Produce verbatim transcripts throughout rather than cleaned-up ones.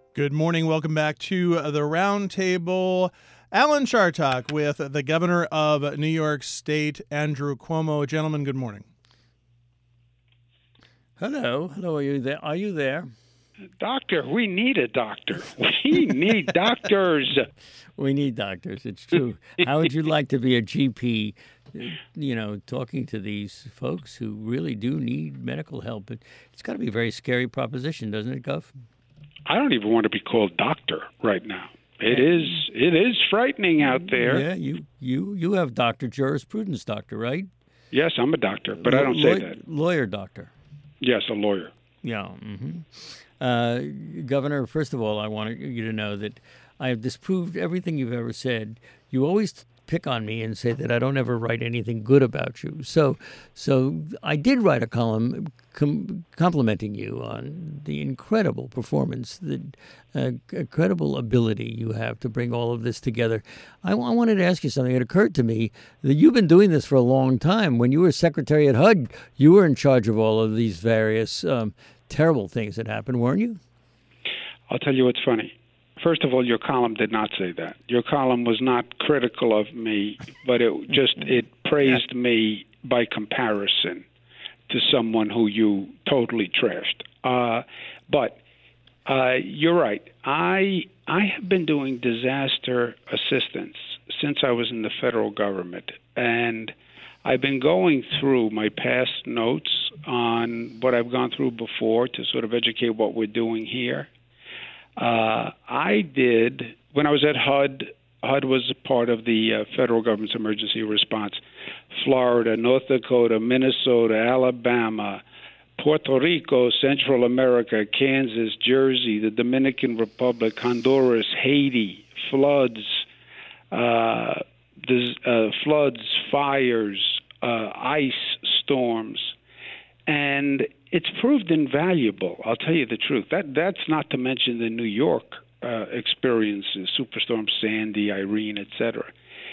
Good morning. Welcome back to the Roundtable. Alan Chartock with the governor of New York State, Andrew Cuomo. Gentlemen, good morning. Hello. Hello. Are you there? Are you there? Doctor, we need a doctor. We need doctors. We need doctors. It's true. How would you like to be a G P, you know, talking to these folks who really do need medical help? It, it's got to be a very scary proposition, doesn't it, Gov? I don't even want to be called doctor right now. It is it is frightening out there. Yeah, you you you have doctor, jurisprudence doctor, right? Yes, I'm a doctor, but I don't Law- say that. Lawyer doctor. Yes, a lawyer. Yeah. Mm-hmm. Uh, Governor, first of all, I want you to know that I have disproved everything you've ever said. You always pick on me and say that I don't ever write anything good about you. So, so I did write a column com- complimenting you on the incredible performance, the uh, incredible ability you have to bring all of this together. I, I wanted to ask you something. It occurred to me that you've been doing this for a long time. When you were secretary at H U D, you were in charge of all of these various um, terrible things that happened, weren't you? I'll tell you what's funny. First of all, your column did not say that. Your column was not critical of me, but it just it praised me by comparison to someone who you totally trashed. Uh, but uh, you're right. I I have been doing disaster assistance since I was in the federal government, and I've been going through my past notes on what I've gone through before to sort of educate what we're doing here. Uh, I did, when I was at H U D, H U D was a part of the uh, federal government's emergency response. Florida, North Dakota, Minnesota, Alabama, Puerto Rico, Central America, Kansas, Jersey, the Dominican Republic, Honduras, Haiti, floods, uh, des- uh, floods, fires, uh, ice storms. And it's proved invaluable. I'll tell you the truth. That that's not to mention the New York uh, experiences, Superstorm Sandy, Irene, et cetera,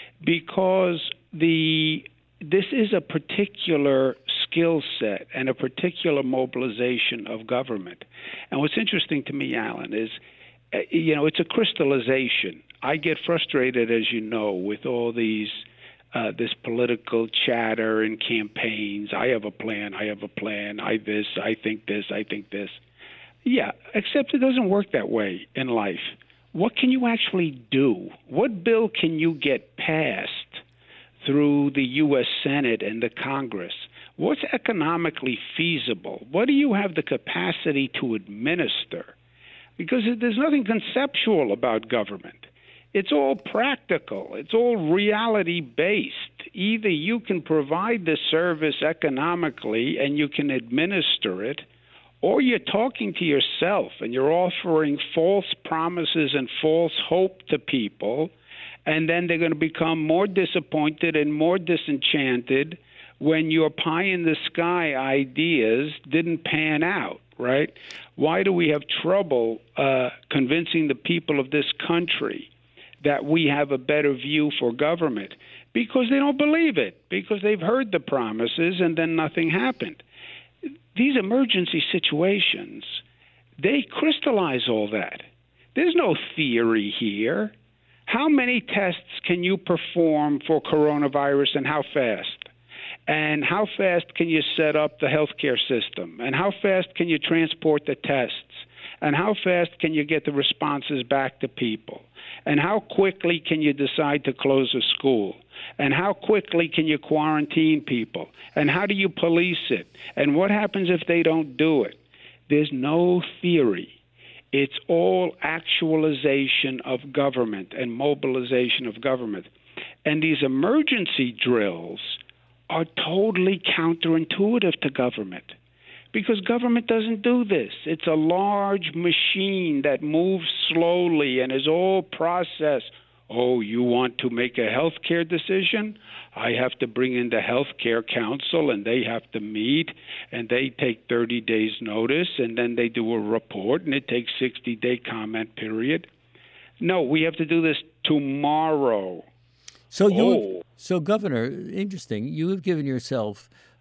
because the this is a particular skill set and a particular mobilization of government. And what's interesting to me, Alan, is uh, you know it's a crystallization. I get frustrated, as you know, with all these. Uh, this political chatter and campaigns. I have a plan. I have a plan. I this. I think this. I think this. Yeah, except it doesn't work that way in life. What can you actually do? What bill can you get passed through the U S Senate and the Congress? What's economically feasible? What do you have the capacity to administer? Because there's nothing conceptual about government. It's all practical. It's all reality-based. Either you can provide the service economically and you can administer it, or you're talking to yourself and you're offering false promises and false hope to people, and then they're going to become more disappointed and more disenchanted when your pie-in-the-sky ideas didn't pan out, right? Why do we have trouble uh, convincing the people of this country that we have a better view for government? Because they don't believe it, because they've heard the promises and then nothing happened. These emergency situations, they crystallize all that. There's no theory here. How many tests can you perform for coronavirus and how fast? And how fast can you set up the healthcare system? And how fast can you transport the tests? And how fast can you get the responses back to people? And how quickly can you decide to close a school? And how quickly can you quarantine people? And how do you police it? And what happens if they don't do it? There's no theory. It's all actualization of government and mobilization of government. And these emergency drills are totally counterintuitive to government. Because government doesn't do this. It's a large machine that moves slowly and is all processed. Oh, you want to make a health care decision? I have to bring in the health care council, and they have to meet, and they take thirty days notice, and then they do a report, and it takes sixty-day comment period. No, we have to do this tomorrow. So you, oh. so Governor, interesting. You have given yourself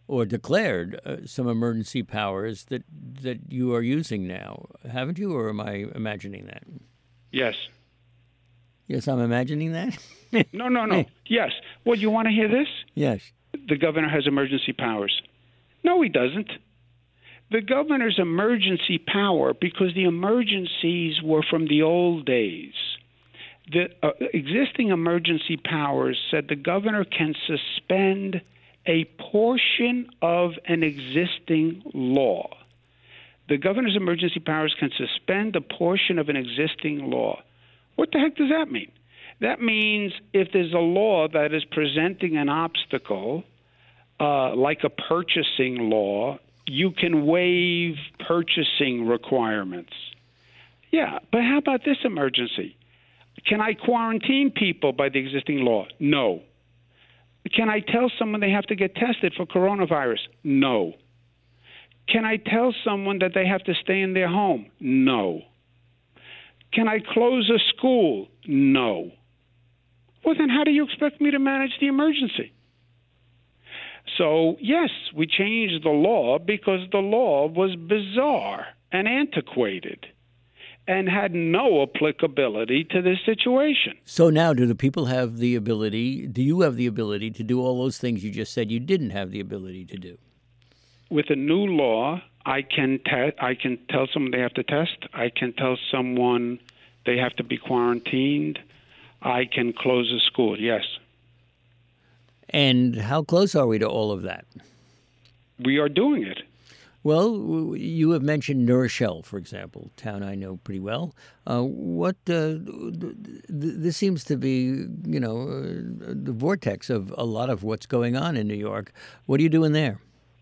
or declared uh, some emergency powers that that you are using now, haven't you? Or am I imagining that? Yes. Yes, I'm imagining that. No, no, no. Yes. Well, you want to hear this? Yes. The governor has emergency powers. No, he doesn't. The governor's emergency power, because the emergencies were from the old days. The uh, existing emergency powers said the governor can suspend a portion of an existing law. The governor's emergency powers can suspend a portion of an existing law. What the heck does that mean? That means if there's a law that is presenting an obstacle, uh, like a purchasing law, you can waive purchasing requirements. Yeah, but how about this emergency? Can I quarantine people by the existing law? No. Can I tell someone they have to get tested for coronavirus? No. Can I tell someone that they have to stay in their home? No. Can I close a school? No. Well, then how do you expect me to manage the emergency? So, yes, we changed the law because the law was bizarre and antiquated and had no applicability to this situation. So now do the people have the ability, do you have the ability to do all those things you just said you didn't have the ability to do? With a new law, I can te- I can tell someone they have to test. I can tell someone they have to be quarantined. I can close a school, yes. And how close are we to all of that? We are doing it. Well, you have mentioned New Rochelle, for example, a town I know pretty well. Uh, what uh, th- this seems to be, you know, uh, the vortex of a lot of what's going on in New York. What are you doing there?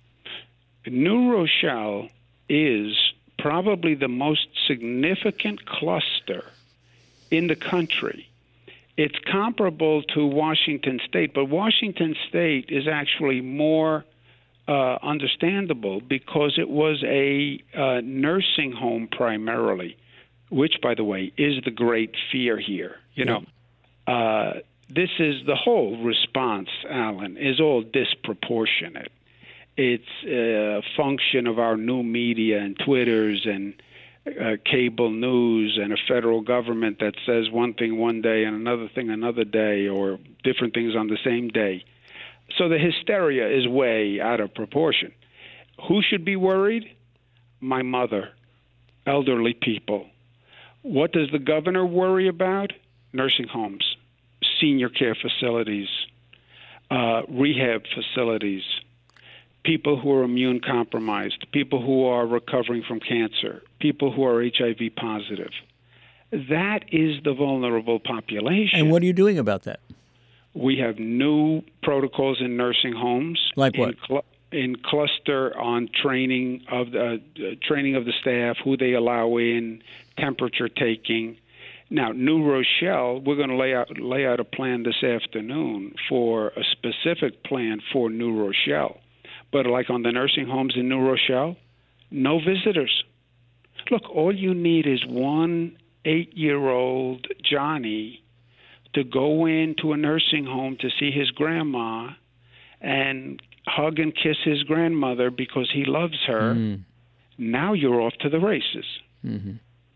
New Rochelle is probably the most significant cluster in the country. It's comparable to Washington State, but Washington State is actually more uh, understandable because it was a uh, nursing home primarily, which, by the way, is the great fear here. You Yeah. know, uh, this is the whole response, Alan, is all disproportionate. It's a function of our new media and Twitters and uh, cable news and a federal government that says one thing one day and another thing another day, or different things on the same day. So the hysteria is way out of proportion. Who should be worried? My mother, elderly people. What does the governor worry about? Nursing homes, senior care facilities, uh, rehab facilities, people who are immune compromised, people who are recovering from cancer, people who are H I V positive. That is the vulnerable population. And what are you doing about that? We have new protocols in nursing homes. Like what? In, cl- in cluster on training of the uh, training of the staff, who they allow in, temperature taking. Now, New Rochelle, we're going to lay out lay out a plan this afternoon for a specific plan for New Rochelle. But like on the nursing homes in New Rochelle, no visitors. Look, all you need is one eight-year-old Johnny to go into a nursing home to see his grandma and hug and kiss his grandmother because he loves her. Mm. Now you're off to the races. Mm-hmm.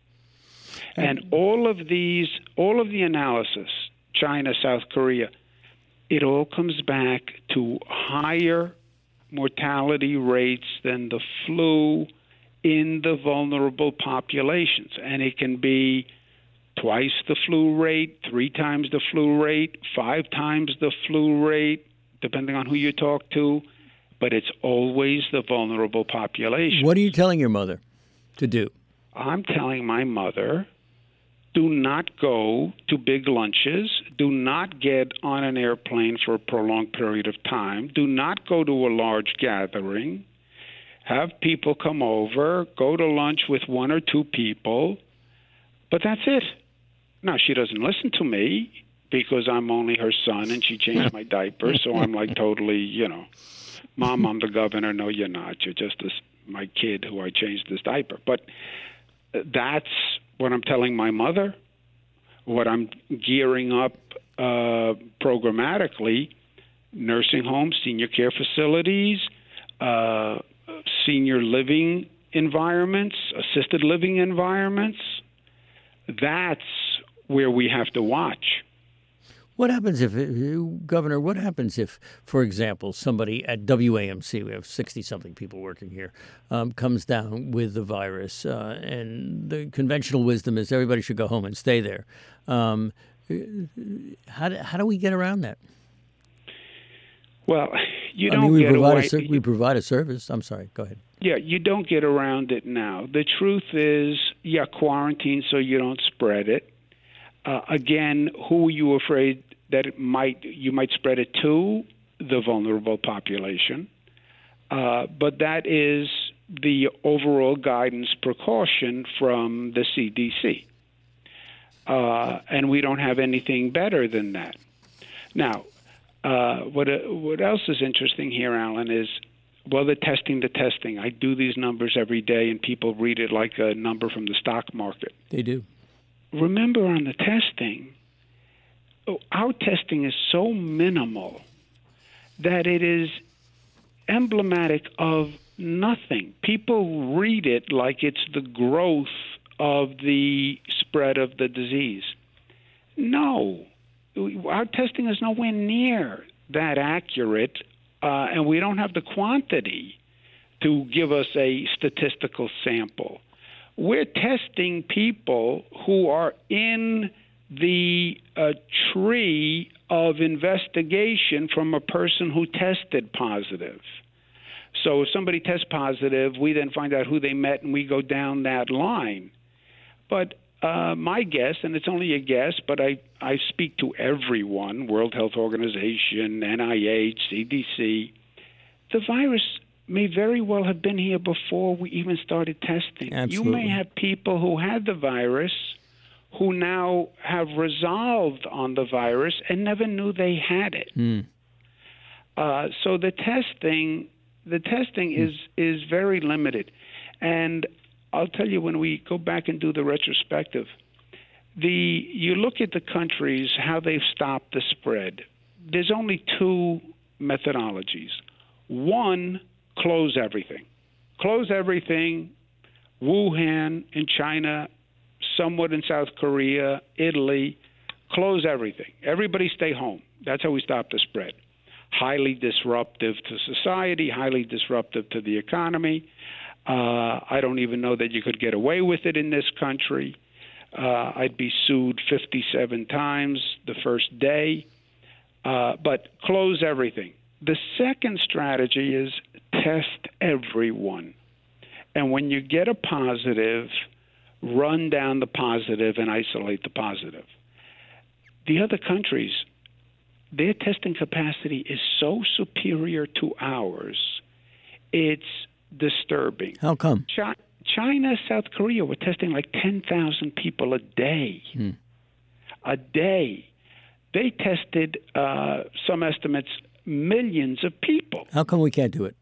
And all of these, all of the analysis, China, South Korea, it all comes back to higher mortality rates than the flu in the vulnerable populations. And it can be twice the flu rate, three times the flu rate, five times the flu rate, depending on who you talk to. But it's always the vulnerable population. What are you telling your mother to do? I'm telling my mother, do not go to big lunches. Do not get on an airplane for a prolonged period of time. Do not go to a large gathering. Have people come over, go to lunch with one or two people, but that's it. Now, she doesn't listen to me because I'm only her son and she changed my diaper, so I'm like totally, you know, Mom, I'm the governor. No, you're not. You're just this, my kid who I changed this diaper. But that's what I'm telling my mother, what I'm gearing up uh, programmatically, nursing homes, senior care facilities, uh, senior living environments, assisted living environments. That's where we have to watch. What happens if, Governor, what happens if, for example, somebody at W A M C, we have sixty-something people working here, um, comes down with the virus, uh, and the conventional wisdom is everybody should go home and stay there. Um, how, do, how do we get around that? Well, you I don't mean, we get provide away. a ser- we provide a service. I'm sorry. Go ahead. Yeah, you don't get around it now. The truth is, yeah, quarantine so you don't spread it. Uh, again, who are you afraid that it might you might spread it to? The vulnerable population. Uh, but that is the overall guidance precaution from the C D C. Uh, and we don't have anything better than that. Now, uh, what uh, what else is interesting here, Alan, is, well, the testing, the testing. I do these numbers every day, and people read it like a number from the stock market. They do. Remember, on the testing, our testing is so minimal that it is emblematic of nothing. People read it like it's the growth of the spread of the disease. No, our testing is nowhere near that accurate, uh, and we don't have the quantity to give us a statistical sample. We're testing people who are in the uh, tree of investigation from a person who tested positive. So if somebody tests positive, we then find out who they met, and we go down that line. But uh, my guess, and it's only a guess, but I, I speak to everyone, World Health Organization, N I H, C D C, the virus may very well have been here before we even started testing. Absolutely. You may have people who had the virus who now have resolved on the virus and never knew they had it. Mm. Uh, so the testing, the testing mm. is is very limited, and I'll tell you, when we go back and do the retrospective, the you look at the countries, how they've stopped the spread. There's only two methodologies. One, close everything. Close everything. Wuhan in China, somewhat in South Korea, Italy, close everything. Everybody stay home. That's how we stop the spread. Highly disruptive to society, highly disruptive to the economy. Uh, I don't even know that you could get away with it in this country. Uh, I'd be sued fifty-seven times the first day. Uh, but close everything. The second strategy is test everyone. And when you get a positive, run down the positive and isolate the positive. The other countries, their testing capacity is so superior to ours, it's disturbing. How come? Chi- China, South Korea were testing like ten thousand people a day. Hmm. A day. They tested, uh, some estimates, millions of people. How come we can't do it?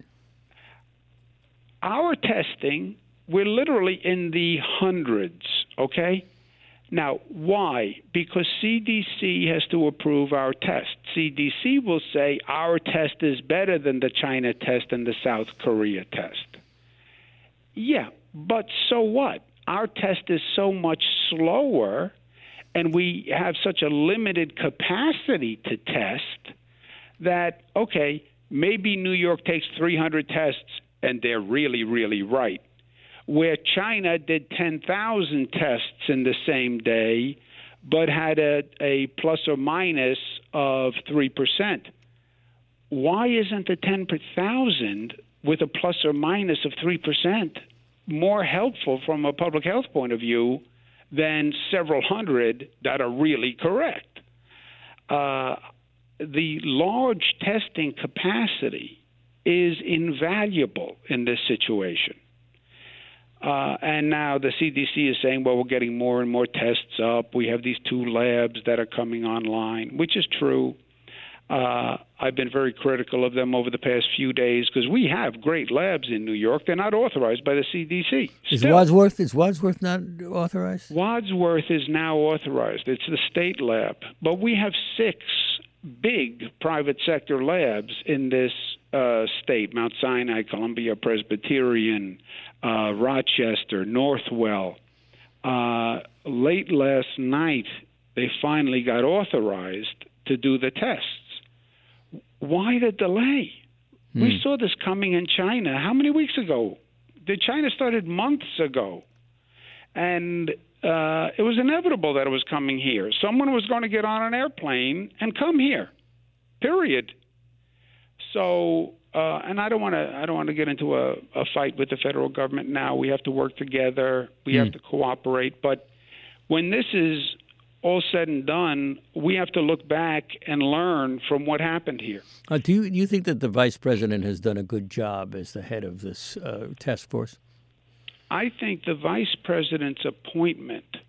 Our testing, we're literally in the hundreds, okay? Now, why? Because C D C has to approve our test. C D C will say our test is better than the China test and the South Korea test. Yeah, but so what? Our test is so much slower, and we have such a limited capacity to test that, okay, maybe New York takes three hundred tests, and they're really, really right. Where China did ten thousand tests in the same day, but had a, a plus or minus of three percent. Why isn't the ten per thousand with a plus or minus of three percent more helpful from a public health point of view than several hundred that are really correct? Uh, the large testing capacity is invaluable in this situation. Uh, and now the C D C is saying, well, we're getting more and more tests up. We have these two labs that are coming online, which is true. Uh, I've been very critical of them over the past few days because we have great labs in New York. They're not authorized by the C D C. Is Still, Wadsworth is Wadsworth not authorized? Wadsworth is now authorized. It's the state lab. But we have six big private sector labs in this uh, state, Mount Sinai, Columbia Presbyterian, uh, Rochester, Northwell. Uh, late last night, they finally got authorized to do the tests. Why the delay? Hmm. We saw this coming in China. How many weeks ago? The China started months ago. And uh, it was inevitable that it was coming here. Someone was going to get on an airplane and come here, period. So, uh, and I don't want to. I don't want to get into a, a fight with the federal government now. We have to work together. We mm. have to cooperate. But when this is all said and done, we have to look back and learn from what happened here. Uh, do you do you think that the vice president has done a good job as the head of this uh, task force? I think the vice president's appointment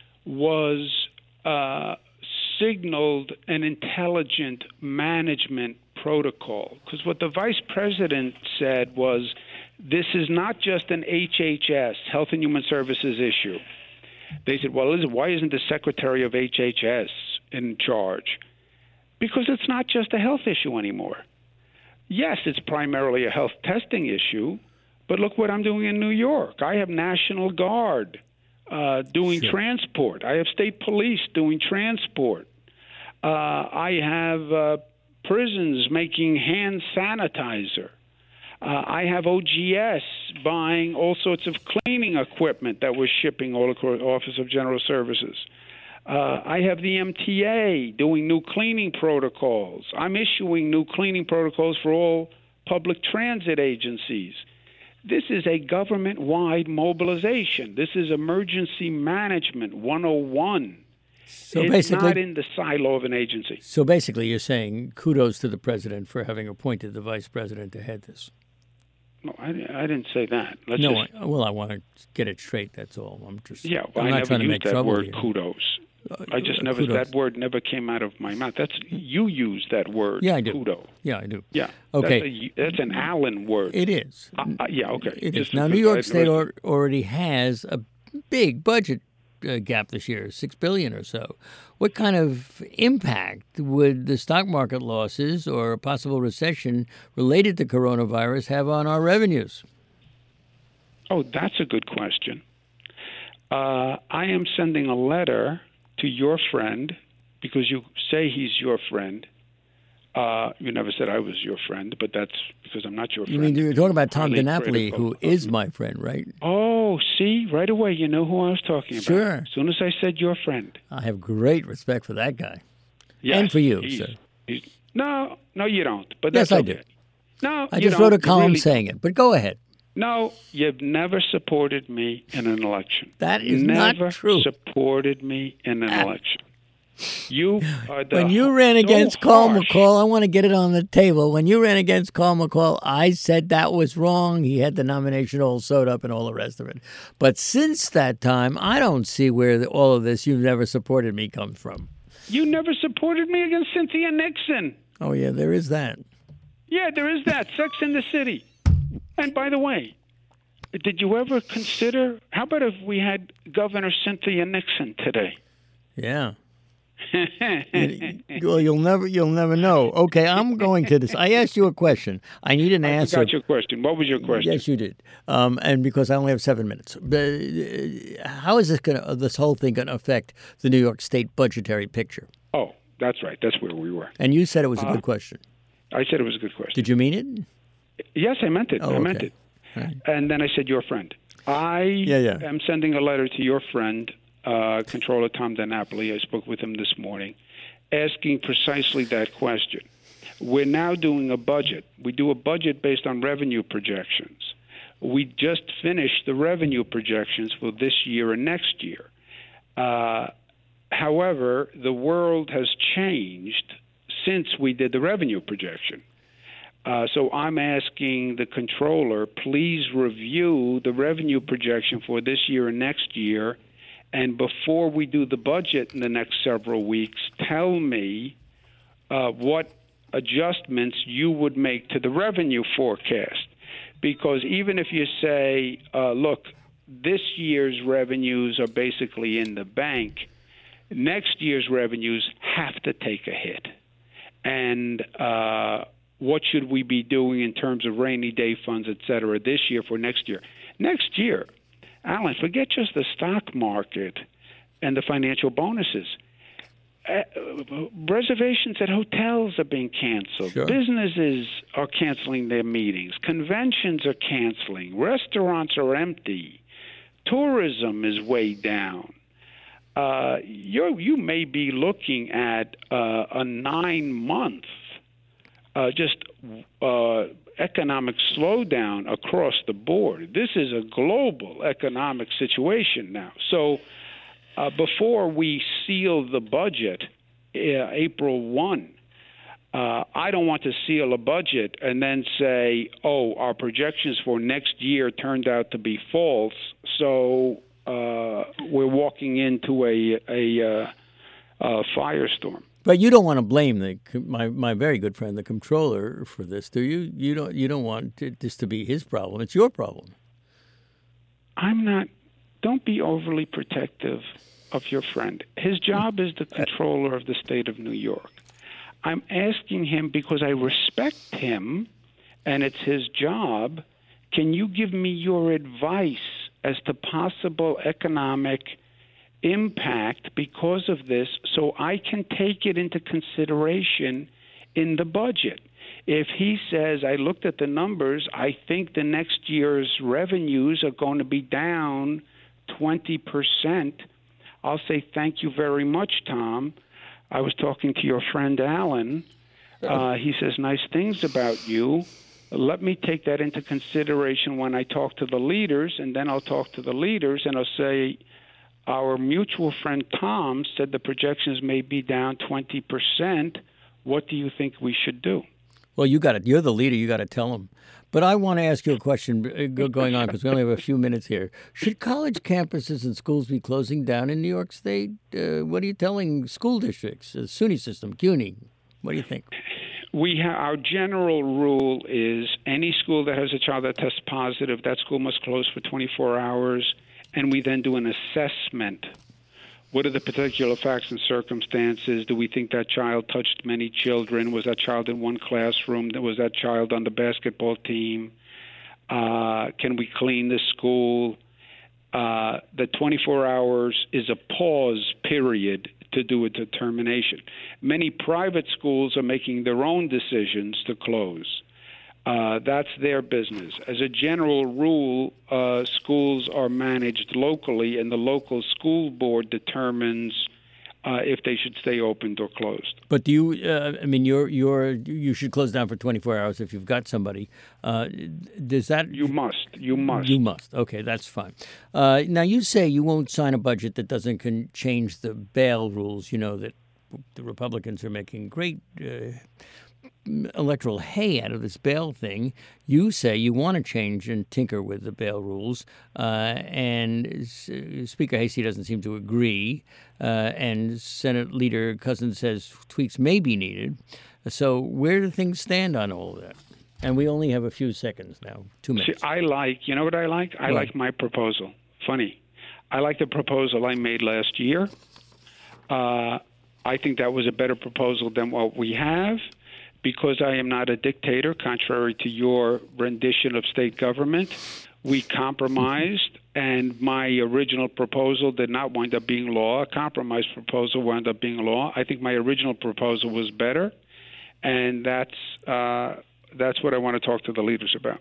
was uh, signaled an intelligent management protocol, because what the vice president said was, this is not just an H H S, Health and Human Services issue. They said, well, why isn't the secretary of H H S in charge? Because it's not just a health issue anymore. Yes, it's primarily a health testing issue, but look what I'm doing in New York. I have National Guard uh, doing sure. transport. I have state police doing transport. Uh, I have uh, prisons making hand sanitizer. Uh, I have O G S buying all sorts of cleaning equipment that we're shipping all across the Office of General Services. Uh, I have the M T A doing new cleaning protocols. I'm issuing new cleaning protocols for all public transit agencies. This is a government-wide mobilization. This is emergency management one oh one. So it's basically, not in the silo of an agency. So basically you're saying kudos to the president for having appointed the vice president to head this. No, I, I didn't say that. Let's no, just, I, well, I want to get it straight, that's all. I'm just yeah, well, I'm I not never trying to used make that trouble word here. kudos. Uh, I just never, kudos. that word never came out of my mouth. That's, you use that word, yeah, I do. kudos. Yeah, I do. Yeah. Okay. That's, a, that's an Allen word. It is. Uh, uh, yeah, okay. It just is. Now, New York State or, already has a big budget uh, gap this year, six billion dollars or so. What kind of impact would the stock market losses or a possible recession related to coronavirus have on our revenues? Oh, that's a good question. Uh, I am sending a letter to your friend, because you say he's your friend. Uh, you never said I was your friend, but that's because I'm not your friend. You mean you're talking about Tom Highly DiNapoli, critical. who is my friend, right? Oh, see, right away you know who I was talking about. Sure. As soon as I said your friend. I have great respect for that guy. Yes, and for you, he's, sir. He's, no, no, you don't. But yes, that's I okay. do. No, I you just don't. wrote a You column really saying it, but go ahead. No, you've never supported me in an election. That is never not true. supported me in an election. You are the when you ran so against Carl harsh. McCall, I want to get it on the table. When you ran against Carl McCall, I said that was wrong. He had the nomination all sewed up and all the rest of it. But since that time, I don't see where the, all of this "you've never supported me" comes from. You never supported me against Cynthia Nixon. Oh, yeah, there is that. Yeah, there is that. Sex in the City. And by the way, did you ever consider, how about if we had Governor Cynthia Nixon today? Yeah. Well, you'll never, you'll never know. Okay, I'm going to this. I asked you a question. I need an I answer. I forgot your question. What was your question? Yes, you did. Um, and because I only have seven minutes, but uh, how is this going to, this whole thing going to affect the New York State budgetary picture? Oh, that's right. That's where we were. And you said it was a uh, good question. I said it was a good question. Did you mean it? Yes, I meant it. Oh, I okay. meant it. Right. And then I said your friend. I yeah, yeah. am sending a letter to your friend, uh, Controller Tom DiNapoli. I spoke with him this morning, asking precisely that question. We're now doing a budget. We do a budget based on revenue projections. We just finished the revenue projections for this year and next year. Uh, however, the world has changed since we did the revenue projection. Uh, so I'm asking the controller, please review the revenue projection for this year and next year, and before we do the budget in the next several weeks, tell me uh, what adjustments you would make to the revenue forecast. Because even if you say, uh, look, this year's revenues are basically in the bank, next year's revenues have to take a hit. And uh, what should we be doing in terms of rainy day funds, et cetera, this year for next year. Next year, Alan, forget just the stock market and the financial bonuses. Uh, reservations at hotels are being canceled. Sure. Businesses are canceling their meetings. Conventions are canceling. Restaurants are empty. Tourism is way down. Uh, you you may be looking at uh, a nine-month uh, just uh, economic slowdown across the board. This is a global economic situation now. So uh, before we seal the budget uh, April first, uh, I don't want to seal a budget and then say, oh, our projections for next year turned out to be false, so uh, we're walking into a, a, uh, a firestorm. But you don't want to blame the my my very good friend, the comptroller, for this, do you? You don't you don't want it, this to be his problem. It's your problem. I'm not. Don't be overly protective of your friend. His job is the controller of the state of New York. I'm asking him because I respect him, and it's his job. Can you give me your advice as to possible economic impact because of this, so I can take it into consideration in the budget? If he says, I looked at the numbers, I think the next year's revenues are going to be down twenty percent, I'll say, thank you very much, Tom. I was talking to your friend Alan. Uh, he says nice things about you. Let me take that into consideration when I talk to the leaders, and then I'll talk to the leaders, and I'll say, our mutual friend Tom said the projections may be down twenty percent. What do you think we should do? Well, you got it. You're the leader. You got to tell them. But I want to ask you a question going on because we only have a few minutes here. Should college campuses and schools be closing down in New York State? Uh, what are you telling school districts, the SUNY system, CUNY? What do you think? We ha- our general rule is any school that has a child that tests positive, that school must close for twenty-four hours, and we then do an assessment. What are the particular facts and circumstances? Do we think that child touched many children? Was that child in one classroom? Was that child on the basketball team? Uh, can we clean the school? Uh, the twenty-four hours is a pause period to do a determination. Many private schools are making their own decisions to close. Uh, that's their business. As a general rule, uh, schools are managed locally, and the local school board determines uh, if they should stay opened or closed. But do you? Uh, I mean, you're you're you should close down for twenty-four hours if you've got somebody. Uh, does that? You must. You must. You must. Okay, that's fine. Uh, now you say you won't sign a budget that doesn't con- change the bail rules. You know that the Republicans are making great Uh, electoral hay out of this bail thing. You say you want to change and tinker with the bail rules, uh, and S- Speaker Hasty doesn't seem to agree, uh, and Senate Leader Cousins says tweaks may be needed. So where do things stand on all of that? And we only have a few seconds now, two minutes. See, I like, you know what I like? I What? like my proposal. Funny. I like the proposal I made last year. Uh, I think that was a better proposal than what we have. Because I am not a dictator, contrary to your rendition of state government, we compromised, and my original proposal did not wind up being law. A compromise proposal wound up being law. I think my original proposal was better, and that's uh, that's what I want to talk to the leaders about.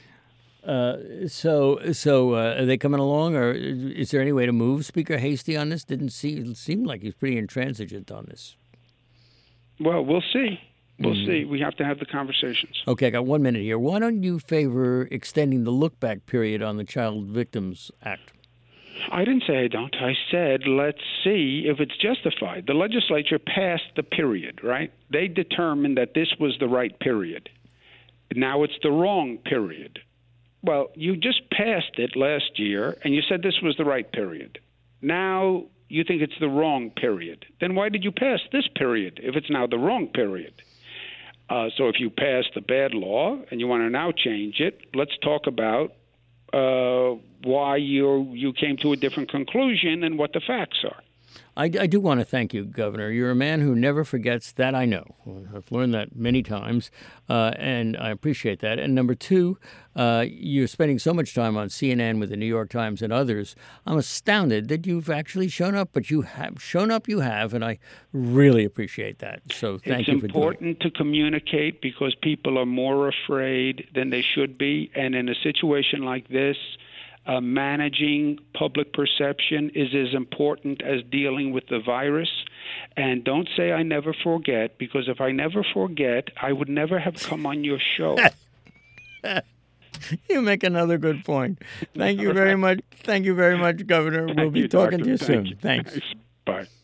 Uh, so, so uh, are they coming along, or is there any way to move Speaker Hasty on this? Didn't seem seem like he's pretty intransigent on this. Well, we'll see. We'll mm-hmm. see. We have to have the conversations. Okay, I got one minute here. Why don't you favor extending the look-back period on the Child Victims Act? I didn't say I don't. I said let's see if it's justified. The legislature passed the period, right? They determined that this was the right period. Now it's the wrong period. Well, you just passed it last year, and you said this was the right period. Now you think it's the wrong period. Then why did you pass this period if it's now the wrong period? Uh, so if you passed a bad law and you want to now change it, let's talk about uh, why you you came to a different conclusion and what the facts are. I, I do want to thank you, Governor. You're a man who never forgets. That I know. I've learned that many times, uh, and I appreciate that. And number two, uh, you're spending so much time on C N N with the New York Times and others. I'm astounded that you've actually shown up, but you have shown up. You have, and I really appreciate that. So thank it's you for doing it. It's important to communicate because people are more afraid than they should be, and in a situation like this, Uh, managing public perception is as important as dealing with the virus. And don't say I never forget, because if I never forget, I would never have come on your show. You make another good point. Thank you very much. Thank you very much, Governor. We'll Thank be you, talking Doctor. to you Thank soon. you. Thanks. Bye.